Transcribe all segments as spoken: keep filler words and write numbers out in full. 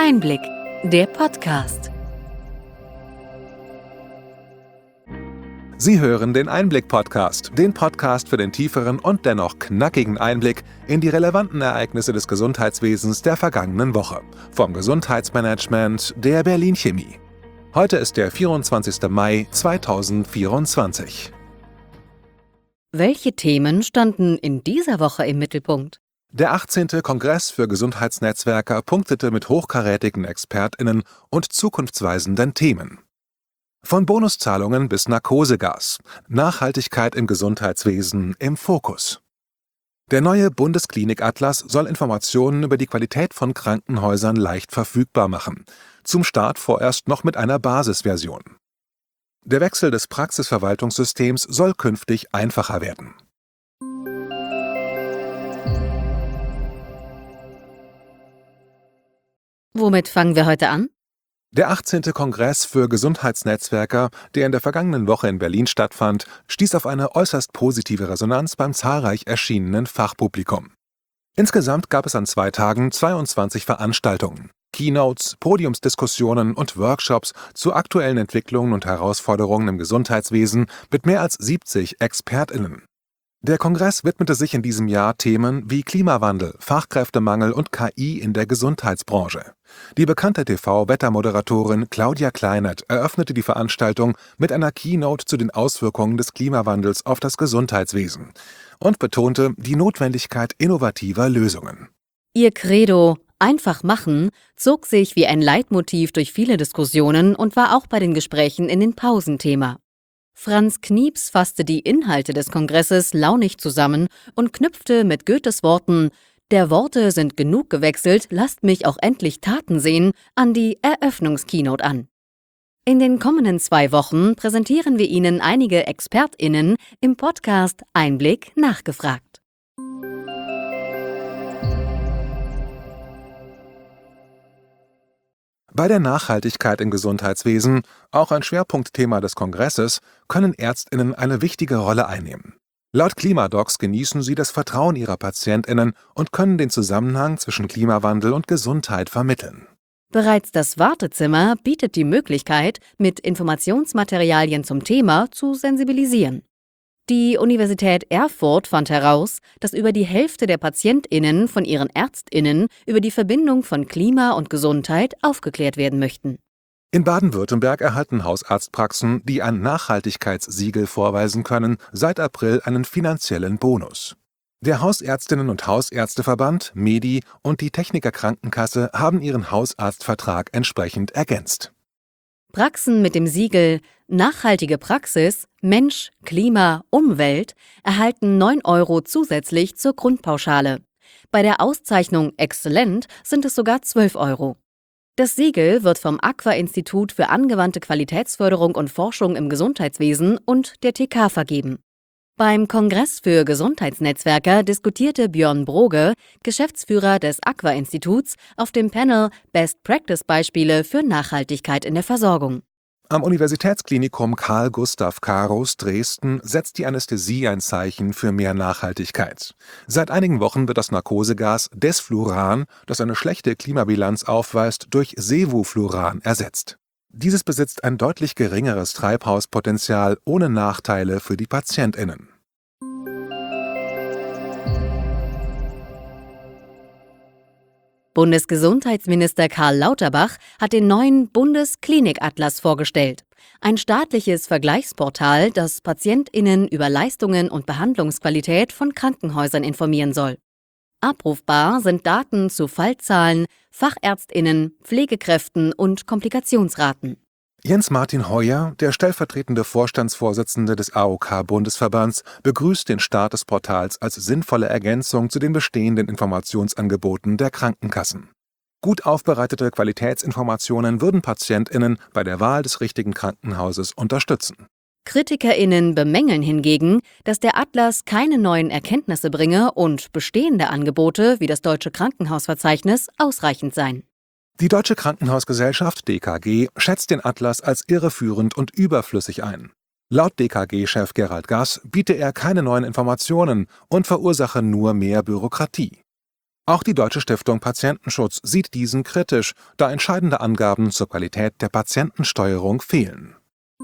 Einblick, der Podcast. Sie hören den Einblick-Podcast, den Podcast für den tieferen und dennoch knackigen Einblick in die relevanten Ereignisse des Gesundheitswesens der vergangenen Woche. Vom Gesundheitsmanagement der Berlin Chemie. Heute ist der vierundzwanzigster Mai zweitausendvierundzwanzig. Welche Themen standen in dieser Woche im Mittelpunkt? Der achtzehnte Kongress für Gesundheitsnetzwerker punktete mit hochkarätigen ExpertInnen und zukunftsweisenden Themen. Von Bonuszahlungen bis Narkosegas. Nachhaltigkeit im Gesundheitswesen im Fokus. Der neue Bundesklinik-Atlas soll Informationen über die Qualität von Krankenhäusern leicht verfügbar machen. Zum Start vorerst noch mit einer Basisversion. Der Wechsel des Praxisverwaltungssystems soll künftig einfacher werden. Womit fangen wir heute an? Der achtzehnte Kongress für Gesundheitsnetzwerker, der in der vergangenen Woche in Berlin stattfand, stieß auf eine äußerst positive Resonanz beim zahlreich erschienenen Fachpublikum. Insgesamt gab es an zwei Tagen zweiundzwanzig Veranstaltungen, Keynotes, Podiumsdiskussionen und Workshops zu aktuellen Entwicklungen und Herausforderungen im Gesundheitswesen mit mehr als siebzig ExpertInnen. Der Kongress widmete sich in diesem Jahr Themen wie Klimawandel, Fachkräftemangel und K I in der Gesundheitsbranche. Die bekannte T V-Wettermoderatorin Claudia Kleinert eröffnete die Veranstaltung mit einer Keynote zu den Auswirkungen des Klimawandels auf das Gesundheitswesen und betonte die Notwendigkeit innovativer Lösungen. Ihr Credo „Einfach machen“ zog sich wie ein Leitmotiv durch viele Diskussionen und war auch bei den Gesprächen in den Pausen Thema. Franz Knieps fasste die Inhalte des Kongresses launig zusammen und knüpfte mit Goethes Worten „Der Worte sind genug gewechselt, lasst mich auch endlich Taten sehen“ an die Eröffnungskeynote an. In den kommenden zwei Wochen präsentieren wir Ihnen einige ExpertInnen im Podcast Einblick nachgefragt. Bei der Nachhaltigkeit im Gesundheitswesen, auch ein Schwerpunktthema des Kongresses, können ÄrztInnen eine wichtige Rolle einnehmen. Laut Klimadocs genießen sie das Vertrauen ihrer PatientInnen und können den Zusammenhang zwischen Klimawandel und Gesundheit vermitteln. Bereits das Wartezimmer bietet die Möglichkeit, mit Informationsmaterialien zum Thema zu sensibilisieren. Die Universität Erfurt fand heraus, dass über die Hälfte der PatientInnen von ihren ÄrztInnen über die Verbindung von Klima und Gesundheit aufgeklärt werden möchten. In Baden-Württemberg erhalten Hausarztpraxen, die ein Nachhaltigkeitssiegel vorweisen können, seit April einen finanziellen Bonus. Der Hausärztinnen- und Hausärzteverband, Medi und die Techniker Krankenkasse haben ihren Hausarztvertrag entsprechend ergänzt. Praxen mit dem Siegel Nachhaltige Praxis, Mensch, Klima, Umwelt erhalten neun Euro zusätzlich zur Grundpauschale. Bei der Auszeichnung Exzellent sind es sogar zwölf Euro. Das Siegel wird vom Aqua-Institut für angewandte Qualitätsförderung und Forschung im Gesundheitswesen und der T K vergeben. Beim Kongress für Gesundheitsnetzwerker diskutierte Björn Broge, Geschäftsführer des Aqua-Instituts, auf dem Panel Best-Practice-Beispiele für Nachhaltigkeit in der Versorgung. Am Universitätsklinikum Carl Gustav Karus Dresden setzt die Anästhesie ein Zeichen für mehr Nachhaltigkeit. Seit einigen Wochen wird das Narkosegas Desfluran, das eine schlechte Klimabilanz aufweist, durch Sevofluran ersetzt. Dieses besitzt ein deutlich geringeres Treibhauspotenzial ohne Nachteile für die PatientInnen. Bundesgesundheitsminister Karl Lauterbach hat den neuen Bundesklinik-Atlas vorgestellt. Ein staatliches Vergleichsportal, das PatientInnen über Leistungen und Behandlungsqualität von Krankenhäusern informieren soll. Abrufbar sind Daten zu Fallzahlen, FachärztInnen, Pflegekräften und Komplikationsraten. Jens-Martin Heuer, der stellvertretende Vorstandsvorsitzende des A O K-Bundesverbands, begrüßt den Start des Portals als sinnvolle Ergänzung zu den bestehenden Informationsangeboten der Krankenkassen. Gut aufbereitete Qualitätsinformationen würden PatientInnen bei der Wahl des richtigen Krankenhauses unterstützen. KritikerInnen bemängeln hingegen, dass der Atlas keine neuen Erkenntnisse bringe und bestehende Angebote wie das Deutsche Krankenhausverzeichnis ausreichend seien. Die Deutsche Krankenhausgesellschaft D K G schätzt den Atlas als irreführend und überflüssig ein. Laut D K G-Chef Gerald Gass biete er keine neuen Informationen und verursache nur mehr Bürokratie. Auch die Deutsche Stiftung Patientenschutz sieht diesen kritisch, da entscheidende Angaben zur Qualität der Patientensteuerung fehlen.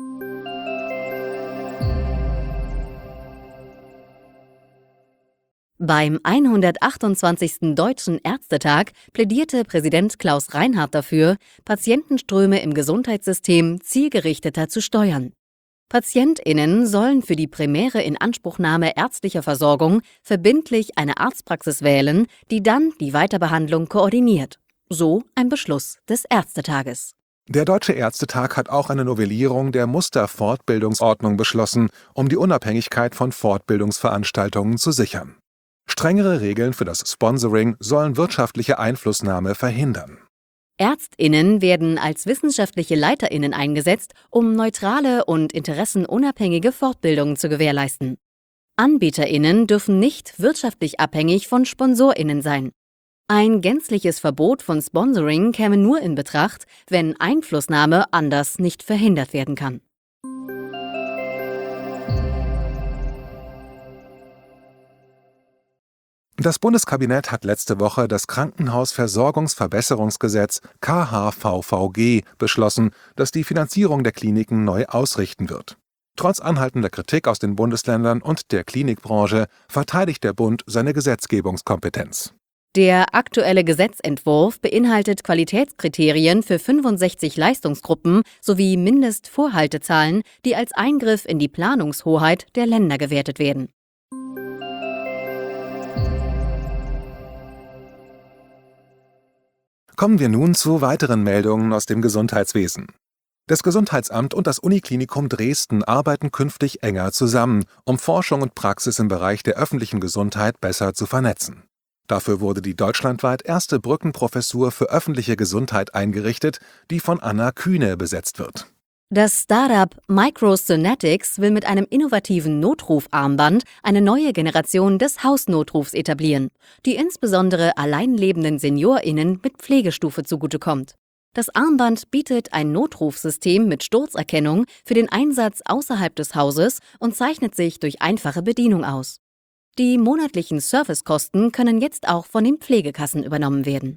Beim hundertachtundzwanzigsten Deutschen Ärztetag plädierte Präsident Klaus Reinhardt dafür, Patientenströme im Gesundheitssystem zielgerichteter zu steuern. PatientInnen sollen für die primäre Inanspruchnahme ärztlicher Versorgung verbindlich eine Arztpraxis wählen, die dann die Weiterbehandlung koordiniert. So ein Beschluss des Ärztetages. Der Deutsche Ärztetag hat auch eine Novellierung der Musterfortbildungsordnung beschlossen, um die Unabhängigkeit von Fortbildungsveranstaltungen zu sichern. Strengere Regeln für das Sponsoring sollen wirtschaftliche Einflussnahme verhindern. ÄrztInnen werden als wissenschaftliche LeiterInnen eingesetzt, um neutrale und interessenunabhängige Fortbildungen zu gewährleisten. AnbieterInnen dürfen nicht wirtschaftlich abhängig von SponsorInnen sein. Ein gänzliches Verbot von Sponsoring käme nur in Betracht, wenn Einflussnahme anders nicht verhindert werden kann. Das Bundeskabinett hat letzte Woche das Krankenhausversorgungsverbesserungsgesetz K H V V G beschlossen, das die Finanzierung der Kliniken neu ausrichten wird. Trotz anhaltender Kritik aus den Bundesländern und der Klinikbranche verteidigt der Bund seine Gesetzgebungskompetenz. Der aktuelle Gesetzentwurf beinhaltet Qualitätskriterien für fünfundsechzig Leistungsgruppen sowie Mindestvorhaltezahlen, die als Eingriff in die Planungshoheit der Länder gewertet werden. Kommen wir nun zu weiteren Meldungen aus dem Gesundheitswesen. Das Gesundheitsamt und das Uniklinikum Dresden arbeiten künftig enger zusammen, um Forschung und Praxis im Bereich der öffentlichen Gesundheit besser zu vernetzen. Dafür wurde die deutschlandweit erste Brückenprofessur für öffentliche Gesundheit eingerichtet, die von Anna Kühne besetzt wird. Das Startup Microsynetics will mit einem innovativen Notrufarmband eine neue Generation des Hausnotrufs etablieren, die insbesondere alleinlebenden SeniorInnen mit Pflegestufe zugutekommt. Das Armband bietet ein Notrufsystem mit Sturzerkennung für den Einsatz außerhalb des Hauses und zeichnet sich durch einfache Bedienung aus. Die monatlichen Servicekosten können jetzt auch von den Pflegekassen übernommen werden.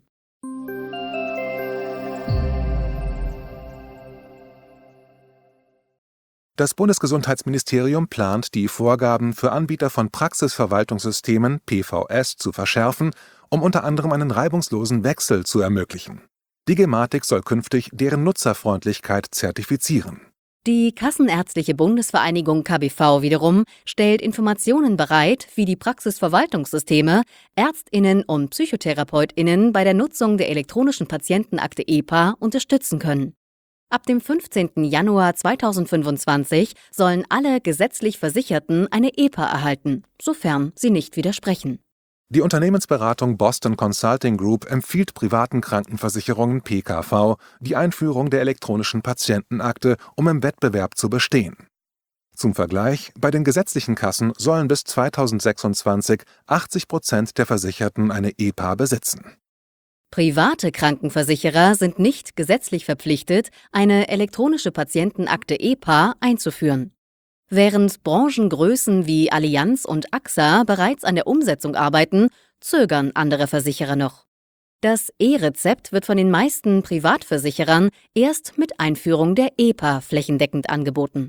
Das Bundesgesundheitsministerium plant, die Vorgaben für Anbieter von Praxisverwaltungssystemen P V S zu verschärfen, um unter anderem einen reibungslosen Wechsel zu ermöglichen. Die Gematik soll künftig deren Nutzerfreundlichkeit zertifizieren. Die Kassenärztliche Bundesvereinigung K B V wiederum stellt Informationen bereit, wie die Praxisverwaltungssysteme ÄrztInnen und PsychotherapeutInnen bei der Nutzung der elektronischen Patientenakte E P A unterstützen können. Ab dem fünfzehnten Januar zweitausendfünfundzwanzig sollen alle gesetzlich Versicherten eine E P A erhalten, sofern sie nicht widersprechen. Die Unternehmensberatung Boston Consulting Group empfiehlt privaten Krankenversicherungen P K V die Einführung der elektronischen Patientenakte, um im Wettbewerb zu bestehen. Zum Vergleich, bei den gesetzlichen Kassen sollen bis zweitausendsechsundzwanzig achtzig Prozent der Versicherten eine E P A besitzen. Private Krankenversicherer sind nicht gesetzlich verpflichtet, eine elektronische Patientenakte E P A einzuführen. Während Branchengrößen wie Allianz und A X A bereits an der Umsetzung arbeiten, zögern andere Versicherer noch. Das E-Rezept wird von den meisten Privatversicherern erst mit Einführung der E P A flächendeckend angeboten.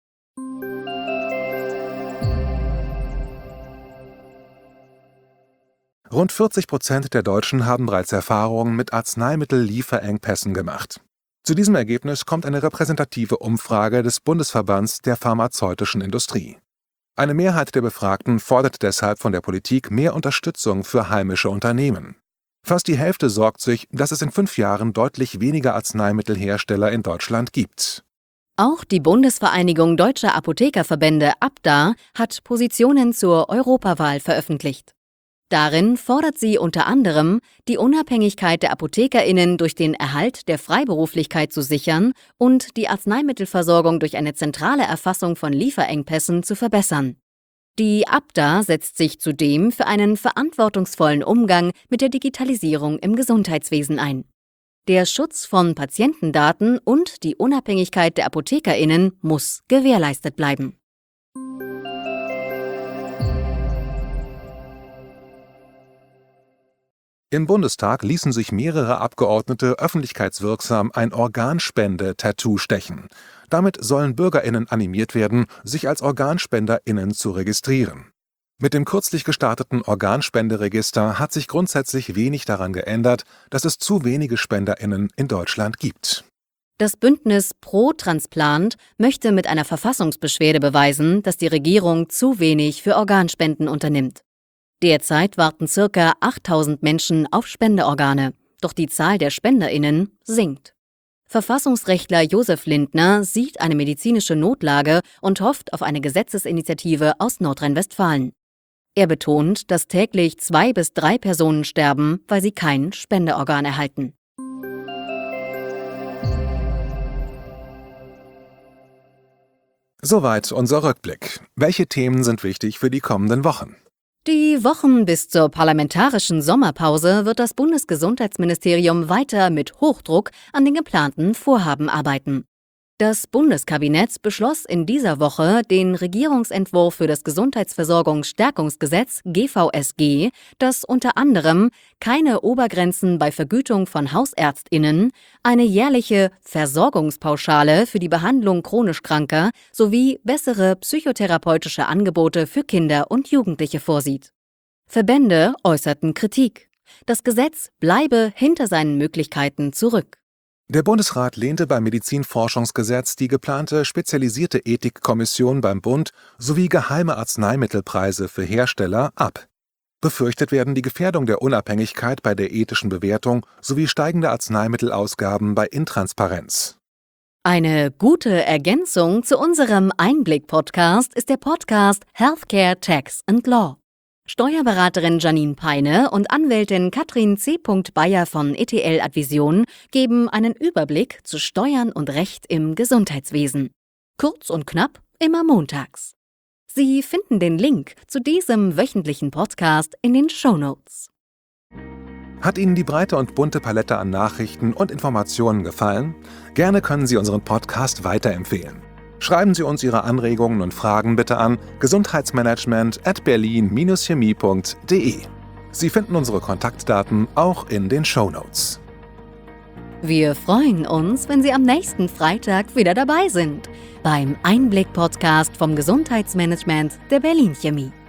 Rund vierzig Prozent der Deutschen haben bereits Erfahrungen mit Arzneimittellieferengpässen gemacht. Zu diesem Ergebnis kommt eine repräsentative Umfrage des Bundesverbands der pharmazeutischen Industrie. Eine Mehrheit der Befragten fordert deshalb von der Politik mehr Unterstützung für heimische Unternehmen. Fast die Hälfte sorgt sich, dass es in fünf Jahren deutlich weniger Arzneimittelhersteller in Deutschland gibt. Auch die Bundesvereinigung Deutscher Apothekerverbände A B D A hat Positionen zur Europawahl veröffentlicht. Darin fordert sie unter anderem, die Unabhängigkeit der ApothekerInnen durch den Erhalt der Freiberuflichkeit zu sichern und die Arzneimittelversorgung durch eine zentrale Erfassung von Lieferengpässen zu verbessern. Die A B D A setzt sich zudem für einen verantwortungsvollen Umgang mit der Digitalisierung im Gesundheitswesen ein. Der Schutz von Patientendaten und die Unabhängigkeit der ApothekerInnen muss gewährleistet bleiben. Im Bundestag ließen sich mehrere Abgeordnete öffentlichkeitswirksam ein Organspende-Tattoo stechen. Damit sollen BürgerInnen animiert werden, sich als OrganspenderInnen zu registrieren. Mit dem kürzlich gestarteten Organspenderegister hat sich grundsätzlich wenig daran geändert, dass es zu wenige SpenderInnen in Deutschland gibt. Das Bündnis Pro Transplant möchte mit einer Verfassungsbeschwerde beweisen, dass die Regierung zu wenig für Organspenden unternimmt. Derzeit warten circa achttausend Menschen auf Spendeorgane, doch die Zahl der SpenderInnen sinkt. Verfassungsrechtler Josef Lindner sieht eine medizinische Notlage und hofft auf eine Gesetzesinitiative aus Nordrhein-Westfalen. Er betont, dass täglich zwei bis drei Personen sterben, weil sie kein Spendeorgan erhalten. Soweit unser Rückblick. Welche Themen sind wichtig für die kommenden Wochen? Die Wochen bis zur parlamentarischen Sommerpause wird das Bundesgesundheitsministerium weiter mit Hochdruck an den geplanten Vorhaben arbeiten. Das Bundeskabinett beschloss in dieser Woche den Regierungsentwurf für das Gesundheitsversorgungsstärkungsgesetz G V S G, das unter anderem keine Obergrenzen bei Vergütung von HausärztInnen, eine jährliche Versorgungspauschale für die Behandlung chronisch Kranker sowie bessere psychotherapeutische Angebote für Kinder und Jugendliche vorsieht. Verbände äußerten Kritik. Das Gesetz bleibe hinter seinen Möglichkeiten zurück. Der Bundesrat lehnte beim Medizinforschungsgesetz die geplante spezialisierte Ethikkommission beim Bund sowie geheime Arzneimittelpreise für Hersteller ab. Befürchtet werden die Gefährdung der Unabhängigkeit bei der ethischen Bewertung sowie steigende Arzneimittelausgaben bei Intransparenz. Eine gute Ergänzung zu unserem Einblick-Podcast ist der Podcast Healthcare, Tax and Law. Steuerberaterin Janine Peine und Anwältin Katrin C. Bayer von E T L Advision geben einen Überblick zu Steuern und Recht im Gesundheitswesen. Kurz und knapp, immer montags. Sie finden den Link zu diesem wöchentlichen Podcast in den Shownotes. Hat Ihnen die breite und bunte Palette an Nachrichten und Informationen gefallen? Gerne können Sie unseren Podcast weiterempfehlen. Schreiben Sie uns Ihre Anregungen und Fragen bitte an gesundheitsmanagement at berlin dash chemie punkt de. Sie finden unsere Kontaktdaten auch in den Shownotes. Wir freuen uns, wenn Sie am nächsten Freitag wieder dabei sind beim Einblick-Podcast vom Gesundheitsmanagement der Berlin Chemie.